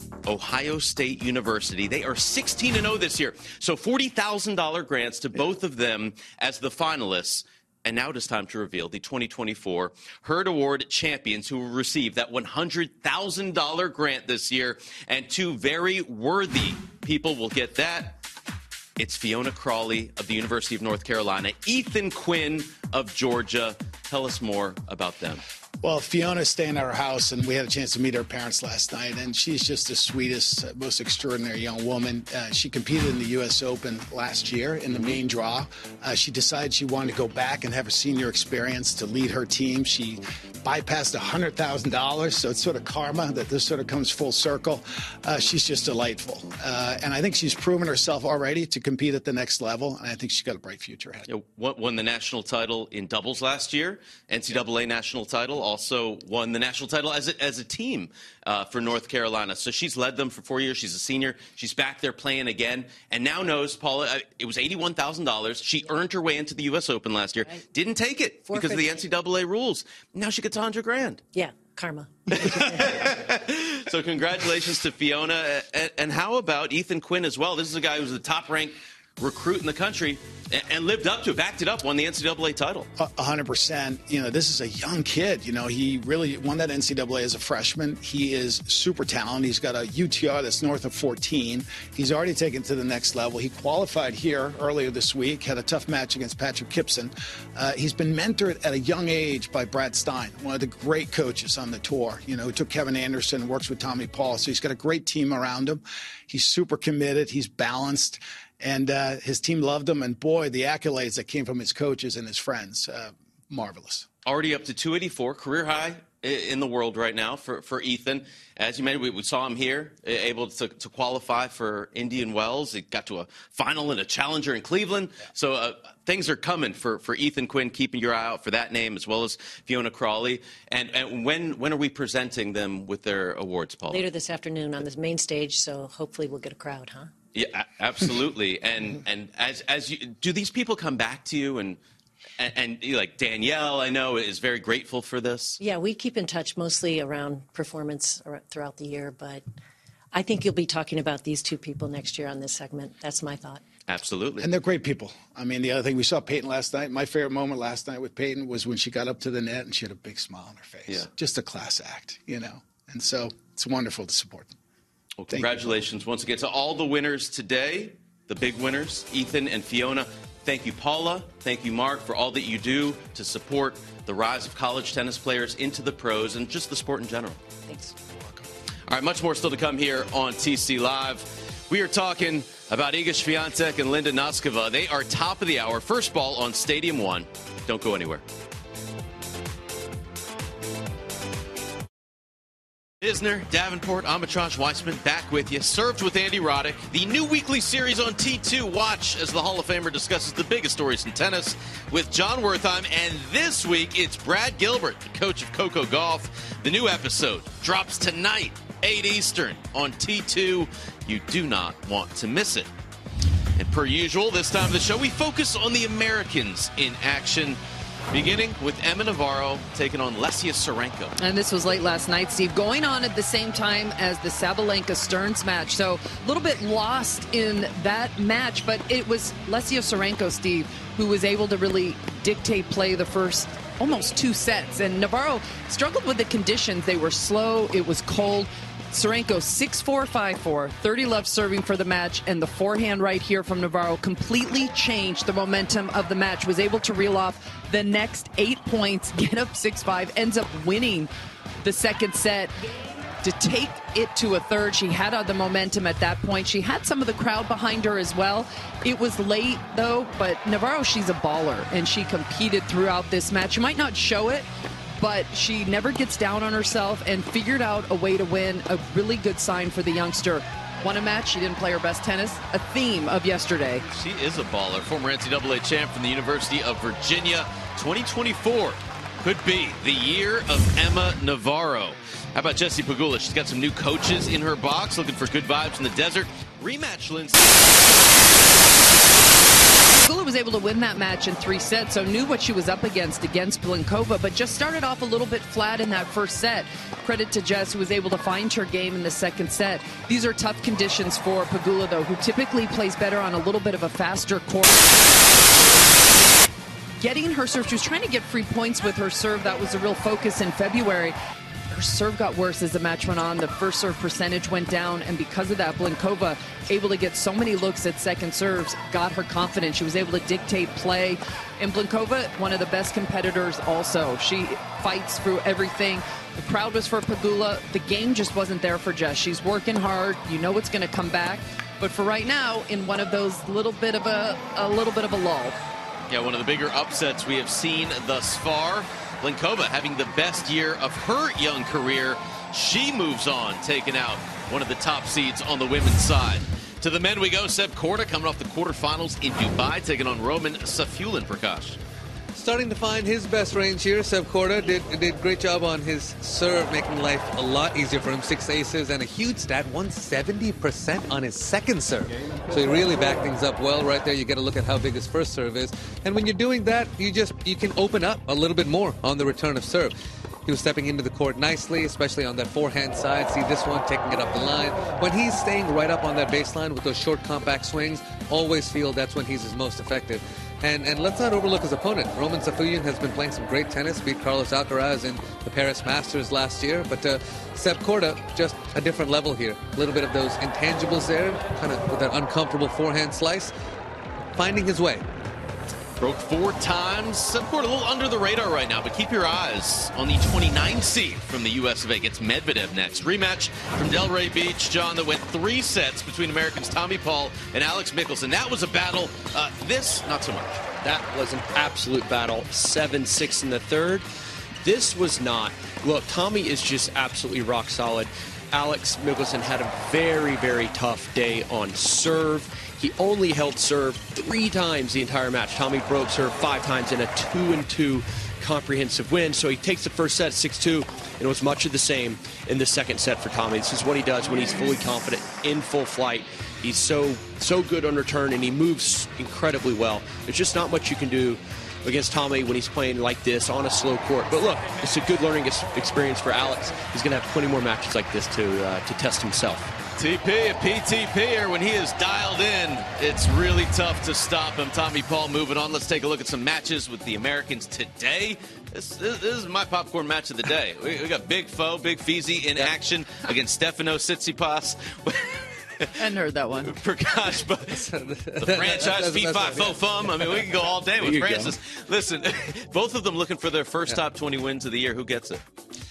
Ohio State University. They are 16-0 this year. So $40,000 grants to both of them as the finalists. And now it is time to reveal the 2024 Hurt Award champions who will receive that $100,000 grant this year. And 2 very worthy people will get that. It's Fiona Crawley of the University of North Carolina, Ethan Quinn of Georgia. Tell us more about them. Well, Fiona's staying at our house, and we had a chance to meet her parents last night, and she's just the sweetest, most extraordinary young woman. She competed in the U.S. Open last year in the main draw. She decided she wanted to go back and have a senior experience to lead her team. She bypassed $100,000, so it's sort of karma that this sort of comes full circle. She's just delightful, and I think she's proven herself already to compete at the next level, and I think she's got a bright future ahead. Won the national title in doubles last year, NCAA national title. Also won the national title as a team for North Carolina. So she's led them for 4 years. She's a senior. She's back there playing again, and now knows, Paula, it was $81,000. She earned her way into the U.S. Open last year. Right. Didn't take it because of the NCAA rules. Now she gets $100,000. Yeah, karma. So congratulations to Fiona. And how about Ethan Quinn as well? This is a guy who's the top-ranked recruit in the country, and lived up to it, backed it up, won the NCAA title. 100%. You know, this is a young kid. You know, he really won that NCAA as a freshman. He is super talented. He's got a UTR that's north of 14. He's already taken to the next level. He qualified here earlier this week, had a tough match against Patrick Kipson. He's been mentored at a young age by Brad Stein, one of the great coaches on the tour, you know, who took Kevin Anderson and works with Tommy Paul. So he's got a great team around him. He's super committed. He's balanced. And his team loved him. And, boy, the accolades that came from his coaches and his friends, marvelous. Already up to 284, career high in the world right now for Ethan. As you mentioned, we saw him here, able to qualify for Indian Wells. He got to a final and a challenger in Cleveland. So things are coming for Ethan Quinn, keeping your eye out for that name, as well as Fiona Crawley. And when are we presenting them with their awards, Paul? Later this afternoon on the main stage, so hopefully we'll get a crowd, huh? Yeah, absolutely. and as you, do these people come back to you and like Danielle, I know, is very grateful for this? Yeah, we keep in touch mostly around performance throughout the year, but I think you'll be talking about these two people next year on this segment. That's my thought. Absolutely. And they're great people. I mean, the other thing, we saw Peyton last night. My favorite moment last night with Peyton was when she got up to the net and she had a big smile on her face. Yeah. Just a class act, you know. And so it's wonderful to support them. Well, congratulations once again to all the winners today, the big winners, Ethan and Fiona. Thank you, Paula. Thank you, Mark, for all that you do to support the rise of college tennis players into the pros and just the sport in general. Thanks. All right, much more still to come here on TC Live. We are talking about Iga Swiatek and Linda Noskova. They are top of the hour. First ball on Stadium 1. Don't go anywhere. Isner, Davenport, Amatrosh, Weissman, back with you. Served with Andy Roddick. The new weekly series on T2. Watch as the Hall of Famer discusses the biggest stories in tennis with John Wertheim. And this week, it's Brad Gilbert, the coach of Coco Golf. The new episode drops tonight, 8 Eastern on T2. You do not want to miss it. And per usual, this time of the show, we focus on the Americans in action. Beginning with Emma Navarro taking on Lesia Tsurenko. And this was late last night, Steve, going on at the same time as the Sabalenka-Stearns match. So a little bit lost in that match, but it was Lesia Tsurenko, Steve, who was able to really dictate play the first almost 2 sets. And Navarro struggled with the conditions. They were slow. It was cold. Tsurenko 6-4, 5-4, 30 love serving for the match, and the forehand right here from Navarro completely changed the momentum of the match. Was able to reel off the next 8 points, get up 6-5, ends up winning the second set to take it to a third. She had the momentum at that point. She had some of the crowd behind her as well. It was late, though, but Navarro, she's a baller, and she competed throughout this match. You might not show it, but she never gets down on herself and figured out a way to win. A really good sign for the youngster. Won a match. She didn't play her best tennis. A theme of yesterday. She is a baller. Former NCAA champ from the University of Virginia. 2024 could be the year of Emma Navarro. How about Jessie Pegula? She's got some new coaches in her box, looking for good vibes in the desert. Rematch, Lindsay. Pegula was able to win that match in 3 sets, so knew what she was up against Blinkova, but just started off a little bit flat in that first set. Credit to Jess, who was able to find her game in the second set. These are tough conditions for Pegula, though, who typically plays better on a little bit of a faster court. Getting her serve, she was trying to get free points with her serve. That was a real focus in February. Her serve got worse as the match went on. The first serve percentage went down, and because of that, Blinkova, able to get so many looks at second serves, got her confidence. She was able to dictate play. And Blinkova, one of the best competitors also. She fights through everything. The crowd was for Pegula. The game just wasn't there for Jess. She's working hard. You know it's going to come back. But for right now, in one of those little bit of a lull. Yeah, one of the bigger upsets we have seen thus far. Blinkova having the best year of her young career. She moves on, taking out one of the top seeds on the women's side. To the men we go. Seb Korda coming off the quarterfinals in Dubai, taking on Roman Safiullin, Prakash. Starting to find his best range here. Seb Korda did a great job on his serve, making life a lot easier for him. 6 aces and a huge stat, 170% on his second serve. So he really backed things up well right there. You get a look at how big his first serve is. And when you're doing that, you can open up a little bit more on the return of serve. He was stepping into the court nicely, especially on that forehand side. See this one, taking it up the line. When he's staying right up on that baseline with those short, compact swings, always feel that's when he's his most effective. And let's not overlook his opponent. Roman Safiullin has been playing some great tennis, beat Carlos Alcaraz in the Paris Masters last year. But Seb Korda, just a different level here. A little bit of those intangibles there, kind of with that uncomfortable forehand slice. Finding his way. Broke 4 times. Seb Korda a little under the radar right now, but keep your eyes on the 29 seed from the US of A. Gets Medvedev next. Rematch from Delray Beach, John, that went 3 sets between Americans Tommy Paul and Alex Michelsen. That was a battle. This, not so much. That was an absolute battle. 7-6 in the third. This was not. Look, Tommy is just absolutely rock solid. Alex Michelsen had a very, very tough day on serve. He only held serve 3 times the entire match. Tommy broke serve 5 times in a 2-2 comprehensive win. So he takes the first set 6-2, and it was much of the same in the second set for Tommy. This is what he does when he's fully confident, in full flight. He's so good on return, and he moves incredibly well. There's just not much you can do against Tommy when he's playing like this on a slow court. But look, it's a good learning experience for Alex. He's going to have plenty more matches like this to test himself. TP, a PTPer, when he is dialed in, it's really tough to stop him. Tommy Paul moving on. Let's take a look at some matches with the Americans today. This is my popcorn match of the day. We got Big Feezy in action against Stefanos Tsitsipas. I hadn't heard that one. Prakash, but the franchise FIFA faux fum. I mean, we can go all day with Francis. Listen, both of them looking for their first top 20 wins of the year. Who gets it?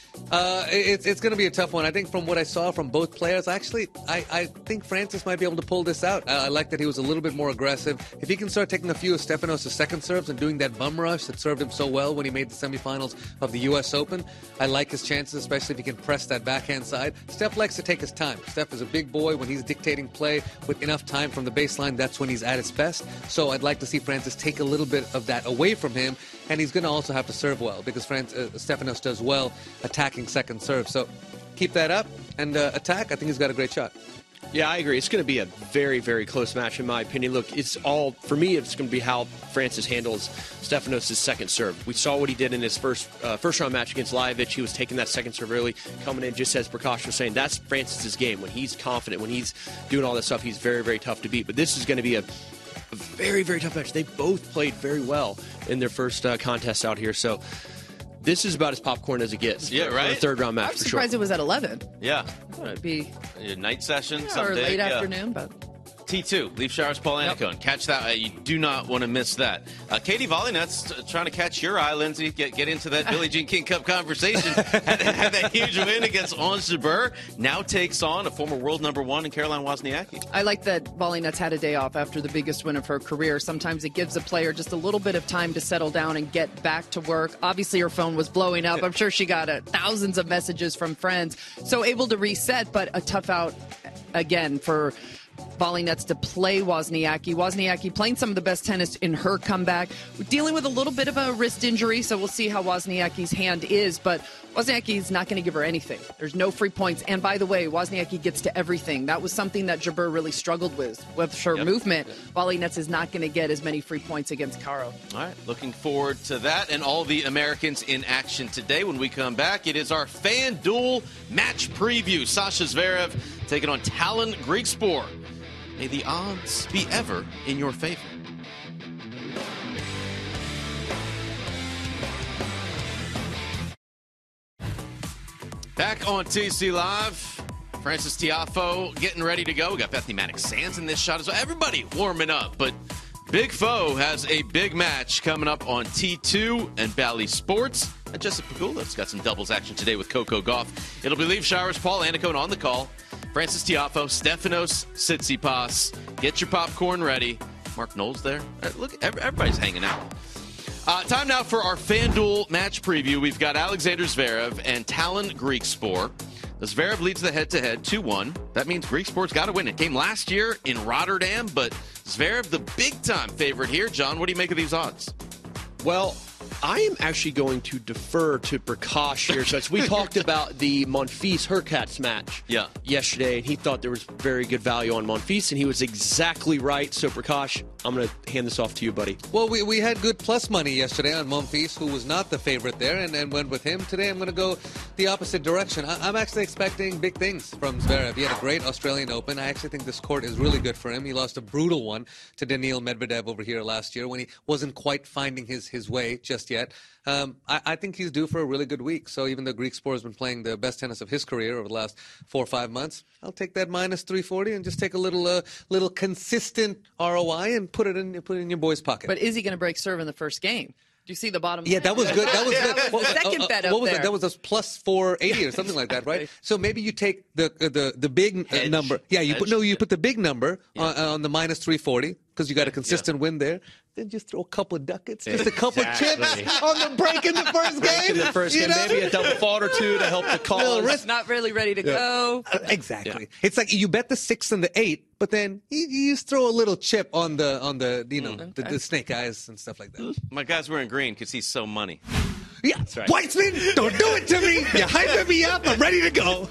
It's going to be a tough one. I think from what I saw from both players, actually, I think Francis might be able to pull this out. I like that he was a little bit more aggressive. If he can start taking a few of Stefanos' second serves and doing that bum rush that served him so well when he made the semifinals of the U.S. Open, I like his chances, especially if he can press that backhand side. Steph likes to take his time. Steph is a big boy. When he's dictating play with enough time from the baseline, that's when he's at his best. So I'd like to see Francis take a little bit of that away from him, and he's going to also have to serve well because Stefanos does well attacking second serve. So keep that up and attack. I think he's got a great shot. Yeah, I agree. It's going to be a very, very close match in my opinion. Look, for me, it's going to be how Francis handles Stefanos' second serve. We saw what he did in his first round match against Lajovic. He was taking that second serve early, coming in, just as Prakash was saying, that's Francis' game. When he's confident, when he's doing all this stuff, he's very, very tough to beat. But this is going to be a very, very tough match. They both played very well in their first contest out here. So this is about as popcorn as it gets. Yeah, right. For a third round match. I'm surprised it was at 11. Yeah. I thought it'd be a night session or late afternoon, but. T2, Leaf Showers, Paul Annacone. Catch that. You do not want to miss that. Katie Vollinet's trying to catch your eye, Lindsay. Get into that Billie Jean King Cup conversation. had that huge win against Ons Jabeur. Now takes on a former world number 1 in Caroline Wozniacki. I like that Vollinet's had a day off after the biggest win of her career. Sometimes it gives a player just a little bit of time to settle down and get back to work. Obviously, her phone was blowing up. I'm sure she got thousands of messages from friends. So able to reset, but a tough out again for Vollinet's to play Wozniacki. Wozniacki playing some of the best tennis in her comeback. We're dealing with a little bit of a wrist injury, so we'll see how Wozniacki's hand is, but Wozniacki's not going to give her anything. There's no free points. And by the way, Wozniacki gets to everything. That was something that Jabeur really struggled with her movement. Vollinet's is not going to get as many free points against Caro. All right, looking forward to that and all the Americans in action today. When we come back, it is our FanDuel match preview. Sasha Zverev taking on Talon Griekspoor. May the odds be ever in your favor. Back on TC Live, Frances Tiafoe getting ready to go. We got Bethany Maddox-Sands in this shot as well. Everybody warming up, but Big Foe has a big match coming up on T2 and Bally Sports. And Jessica Pegula's got some doubles action today with Coco Gauff. It'll be Leaf Showers, Paul Annacone on the call. Frances Tiafoe, Stefanos Tsitsipas. Get your popcorn ready. Mark Knowles there. Look, everybody's hanging out. Time now for our FanDuel match preview. We've got Alexander Zverev and Talon Griekspoor. Zverev leads the head-to-head 2-1. That means Griekspoor's got to win. It came last year in Rotterdam, but Zverev the big-time favorite here. John, what do you make of these odds? Well, I am actually going to defer to Prakash here, since we talked about the Monfils-Hurkacz match yesterday, and he thought there was very good value on Monfils, and he was exactly right. So, Prakash, I'm going to hand this off to you, buddy. Well, we had good plus money yesterday on Monfils, who was not the favorite there, and went with him. Today, I'm going to go the opposite direction. I'm actually expecting big things from Zverev. He had a great Australian Open. I actually think this court is really good for him. He lost a brutal one to Daniil Medvedev over here last year when he wasn't quite finding his way just yet. I think he's due for a really good week. So even though Greek Sport has been playing the best tennis of his career over the last 4 or 5 months, I'll take that minus 340 and just take a little consistent ROI and put it in your boy's pocket. But is he going to break serve in the first game? Do you see the bottom? Yeah, that was good. That was good. That was the second bet what was there. That was a plus 480 or something like that, right? So maybe you take the big number. Yeah, you put the big number on the minus 340 because you got a consistent win there. Then just throw a couple of ducats, just a couple of chips on the break in the first game. In the first game, maybe a double fault or two to help the cause. Not really ready to go. Exactly. Yeah. It's like you bet the 6 and the 8, but then you just throw a little chip on the the snake eyes and stuff like that. My guy's wearing green because he's so money. Yeah, that's right. Weitzman, don't do it to me. You're hyping me up. I'm ready to go.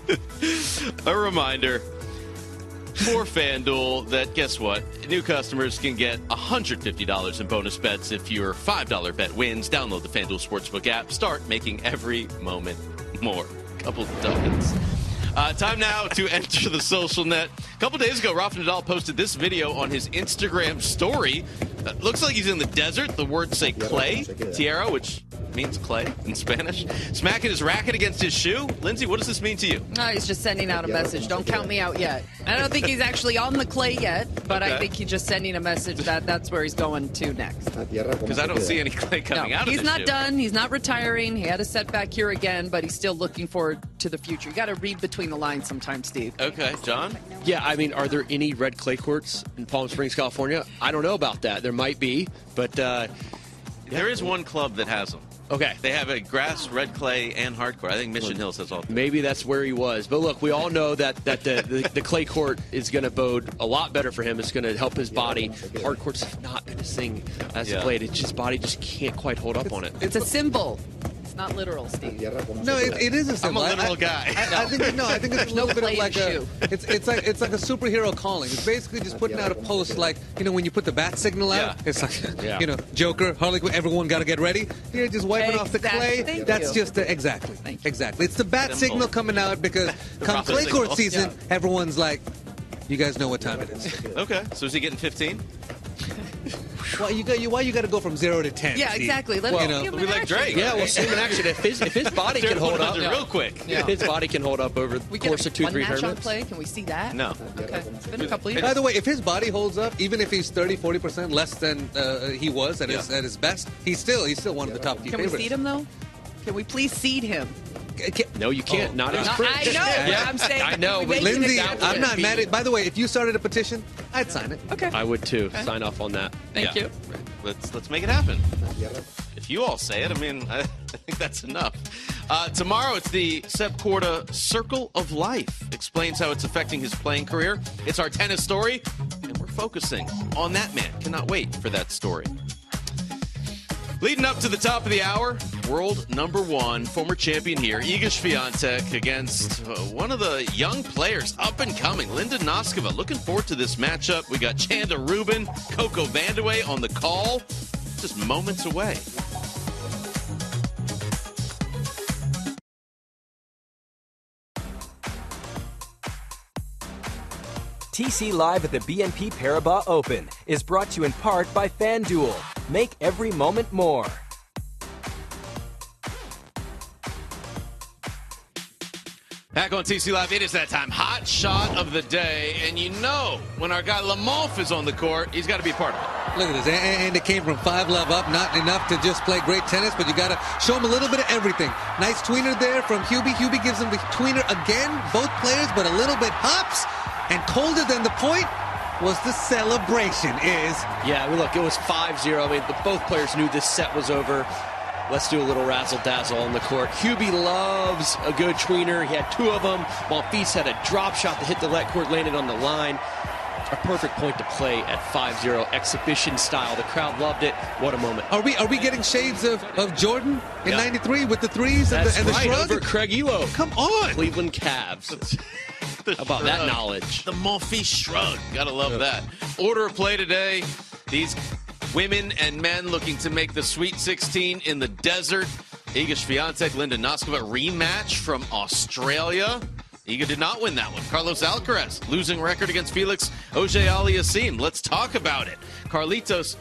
A reminder for FanDuel that, guess what? New customers can get $150 in bonus bets if your $5 bet wins. Download the FanDuel Sportsbook app. Start making every moment more. Couple ducats. Time now to enter the social net. A couple days ago, Rafa Nadal posted this video on his Instagram story. Looks like he's in the desert. The words say clay, tierra, which means clay in Spanish. Smacking his racket against his shoe. Lindsay, what does this mean to you? He's just sending out a message. Don't count me out yet. I don't think he's actually on the clay yet, but I think he's just sending a message that that's where he's going to next. Because I don't see any clay coming out of his shoe. He's not done. He's not retiring. He had a setback here again, but he's still looking forward to the future. You got to read between the lines sometimes, Steve. Okay, John? Yeah, I mean, are there any red clay courts in Palm Springs, California? I don't know about that. There might be, but there is one club that has them. Okay. They have a grass, red clay, and hardcourt. I think Mission Hills has all three. Maybe that's where he was. But look, we all know that the clay court is going to bode a lot better for him. It's going to help his body. Hardcourt's not been his thing as of late. It's just body just can't quite hold up on it. It's a symbol. It's not literal, Steve. No, it is a symbol. I'm a literal guy. I think it's a little bit of like it's like a superhero calling. It's basically just putting out a post like, when you put the bat signal out, it's like, Joker, Harley Quinn, everyone got to get ready. You're just wiping off the clay. That's just exactly. It's the bat signal coming out because come clay court season, everyone's like, you guys know what time it is. Okay, so is he getting 15? Why you got to go from 0 to 10? Yeah, Steve? exactly. Let's we like Drake. Yeah, we'll see him in action. If his body can hold up real quick. If his body can hold up over the course of 2-3 tournaments. On play? Can we see that? No. Okay. It's been a couple years. By the way, if his body holds up, even if he's 30-40% less than he was at his best, he's still one of the top few favorites. Can we seed him though? Can we please seed him? No, you can't. Not as I know. I'm saying. I know. Lindsay, I'm not mad at. By the way, if you started a petition, I'd sign it. Okay. I would too. Sign off on that. Thank you. Let's make it happen. If you all say it, I mean, I think that's enough. Tomorrow, it's the Seb Korda Circle of Life. Explains how it's affecting his playing career. It's our tennis story, and we're focusing on that man. Cannot wait for that story. Leading up to the top of the hour, world number 1, former champion here, Iga Swiatek against one of the young players, up and coming, Linda Noskova. Looking forward to this matchup. We got Chanda Rubin, Coco Vandeweghe on the call, just moments away. TC Live at the BNP Paribas Open is brought to you in part by FanDuel. Make every moment more. Back on TC Live, it is that time. Hot shot of the day. And when our guy Lamonf is on the court, he's got to be part of it. Look at this. And it came from 5 love up. Not enough to just play great tennis, but you got to show him a little bit of everything. Nice tweener there from Hubie. Hubie gives him the tweener again. Both players, but a little bit hops. And colder than the point was the celebration Yeah, look, it was 5-0. I mean, both players knew this set was over. Let's do a little razzle-dazzle on the court. Hubie loves a good tweener. He had 2 of them. Monfils had a drop shot that hit the net court, landed on the line. a perfect point to play at 5-0, exhibition style. The crowd loved it. What a moment. Are we getting shades of Jordan in '93 with the threes and the right, shrug? Over Craig Elo. Come on. Cleveland Cavs. How about that knowledge? The Monfils shrug. Gotta love that. Order of play today. These women and men looking to make the Sweet 16 in the desert. Iga Swiatek, Linda Noskova rematch from Australia. Iga did not win that one. Carlos Alcaraz, losing record against Felix Auger-Aliassime. Let's talk about it. Carlitos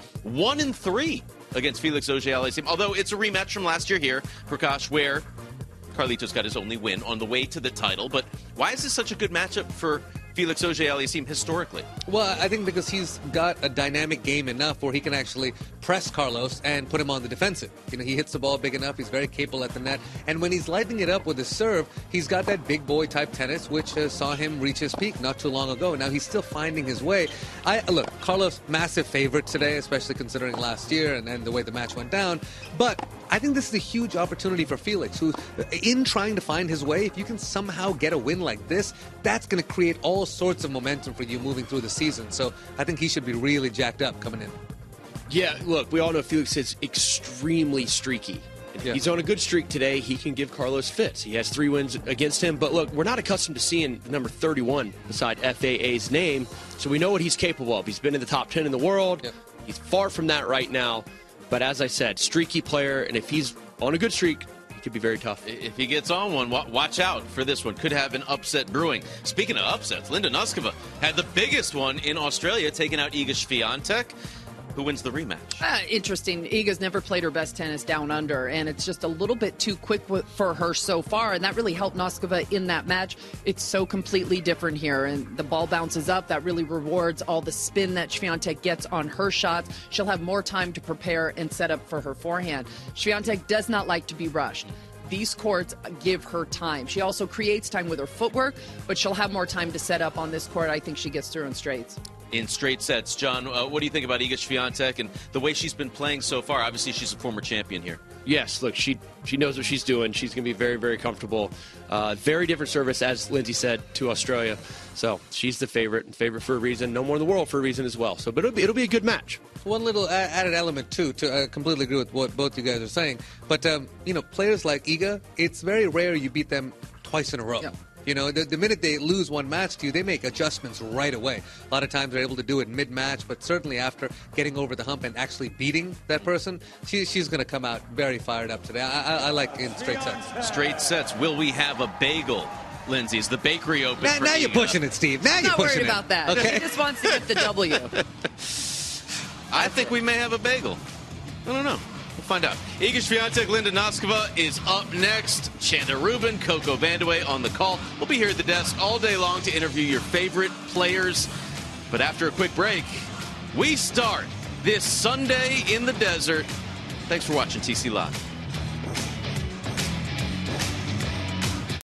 1-3 against Felix Auger-Aliassime. Although it's a rematch from last year here, Prakash, where Carlitos got his only win on the way to the title. But why is this such a good matchup for Felix Auger-Aliassime historically? Well, I think because he's got a dynamic game enough where he can actually press Carlos and put him on the defensive. You know, he hits the ball big enough. He's very capable at the net. And when he's lighting it up with his serve, he's got that big boy type tennis, which saw him reach his peak not too long ago. Now he's still finding his way. Look, Carlos, massive favorite today, especially considering last year and the way the match went down. But I think this is a huge opportunity for Felix, who, in trying to find his way, if you can somehow get a win like this, that's going to create all sorts of momentum for you moving through the season. So I think he should be really jacked up coming in. Yeah, look, we all know Felix is extremely streaky. Yeah. He's on a good streak today. He can give Carlos fits. He has 3 wins against him. But look, we're not accustomed to seeing number 31 beside FAA's name, so we know what he's capable of. He's been in the top 10 in the world. Yeah. He's far from that right now. But as I said, streaky player, and if he's on a good streak, he could be very tough. If he gets on one, watch out for this one. Could have an upset brewing. Speaking of upsets, Linda Noskova had the biggest one in Australia, taking out Iga Swiatek. Who wins the rematch? Interesting. Iga's never played her best tennis down under, and it's just a little bit too quick for her so far, and that really helped Noskova in that match. It's so completely different here, and the ball bounces up. That really rewards all the spin that Swiatek gets on her shots. She'll have more time to prepare and set up for her forehand. Swiatek does not like to be rushed. These courts give her time. She also creates time with her footwork, but she'll have more time to set up on this court. I think she gets through in straights. In straight sets. John, what do you think about Iga Swiatek and the way she's been playing so far? Obviously, she's a former champion here. Yes, look, she knows what she's doing. She's going to be very, very comfortable. Very different service, as Lindsay said, to Australia. So she's the favorite for a reason. No more in the world for a reason as well. So, but it'll be a good match. One little added element, too, I completely agree with what both you guys are saying. But, players like Iga, it's very rare you beat them twice in a row. Yeah. You know, the minute they lose one match to you, they make adjustments right away. A lot of times they're able to do it mid-match, but certainly after getting over the hump and actually beating that person, she's going to come out very fired up today. I like in straight sets. Straight sets. Will we have a bagel, Lindsay? Is the bakery open for now you're Iga? pushing it, Steve. Now I'm you're not pushing worried it. about that. Okay? He just wants to get the W. I think we may have a bagel. I don't know. We'll find out. Iga Swiatek, Linda Noskova is up next. Chanda Rubin, Coco Vandeweghe on the call. We'll be here at the desk all day long to interview your favorite players. But after a quick break, we start this Sunday in the desert. Thanks for watching TC Live.